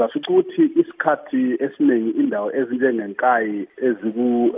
uzafica ukuthi isikhathi esiningi indawo ezinjengenkayi eziku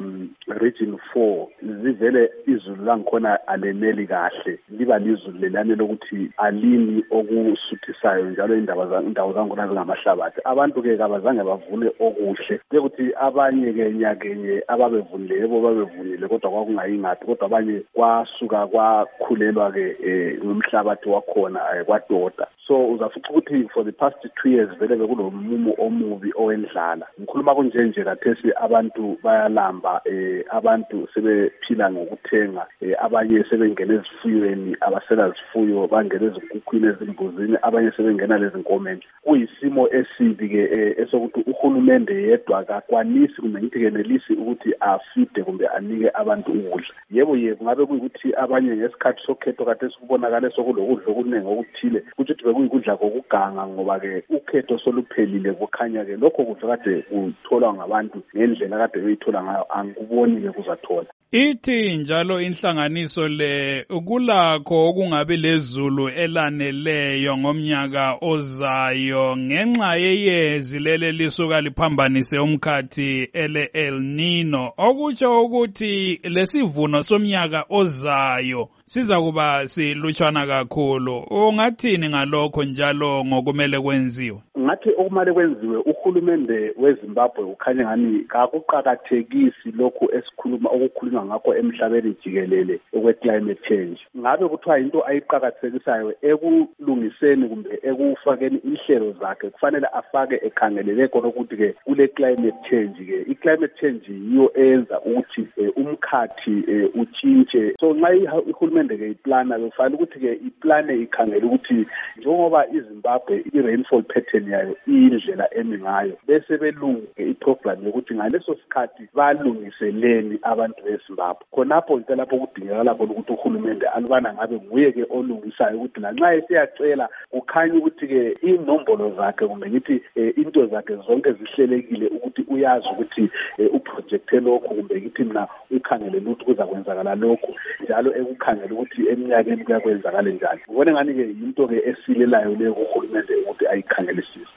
region 4 zivele izulu langikhona aleneli kahle, liba lizulu lelane lokuthi alini okusuthisayo njalo indawo zangona zingamahlabathi. Abantu-ke kabazange bavune okuhle, ukuthi abanye-ke nyakenye ababevunile yebo babevunile kodwa kwakungayingaphi, kodwa abanye kwasuka kwakhulelwa-ke ngomhlabathi wakhona kwadoda. So uzafica ukuthi for the past 2 years vele bekunomumo omubi owendlala. Ngikhuluma kunje kathesi abantu bayalamba, abantu sebephila ngokuthenga, abanye sebengena ezifuyweni, abasela izifuyo bangena ezinkukhwini ezimbuzini, abanye sebengena lezi nkomeni. Kuyisimo esibi-ke esokuthi uhulumende yedwa kakwanisi kumbe ngithi kenelisi ukuthi afide kumbe anike abantu ukudla. Yebo ngabe kuyikuthi abanye ngesikhathi sokhetho kade sikubonakala sokulokudla okuningi okuthile, kuthi bekuyikudla kokuganga ngoba-ke ukhetho soluphelile. Kukhanya-ke lokho kudla kade kutholwa ngabantu ngendlela kade beyithola ngayo angikuboni-ke kuzathola. Ithi njalo inhlanganiso le kulakho okungabi lezulu elaneleyo ngomnyaka ozayo ngenxa yeyezi lele lisuka liphambanise umkhathi ele El Nino, okutsho ukuthi lesivuno somnyaka ozayo siza kuba silutshwana kakhulu. Ungathini ngalokho njalo ngokumele kwenziwe? Ngathi okumele kwenziwe, uhulumende weZimbabwe ukhanya ngani kakuqakathekisi lokhu okukhulunywa ngakho emhlabeni jikelele okwe-climate change. Ngabe kuthiwa into ayiqakathekisayo ekulungiseni kumbe ekufakeni inhlelo zakhe kufanele afake ekhangelele khona ukuthi-ke kule climate change-ke i-climate change yiyo eyenza ukuthi umkhathi utshintshe. So nxa ihulumende-ke iplana kufanele ukuthi-ke iplane ikhangele ukuthi njengoba iZimbabwe i-rainfall pattern yayo indlela emi ngayo, bese belunge iprogram yokuthi ngaleso sikhathi balungiseleni abantu beZimbabwe. Khonapho lapho kudingakala khona ukuthi uhulumende alubana ngabe nguye-ke olungisayo ukuthi lanxa esiyacela kukhanya ukuthi-ke inombolo zakhe kumbe ngithi into zakhe zonke zihlelekile ukuthi uyazi ukuthi uprojecte lokhu kumbe ngithi mina ukhangele ukuthi kuzakwenzakala lokhu njalo ekukhangela ukuthi eminyakeni kuyakwenzakala njani. Ngibona ngani-ke yinto-ke esilelayo leyo kuhulumende ukuthi ayikhangelisise.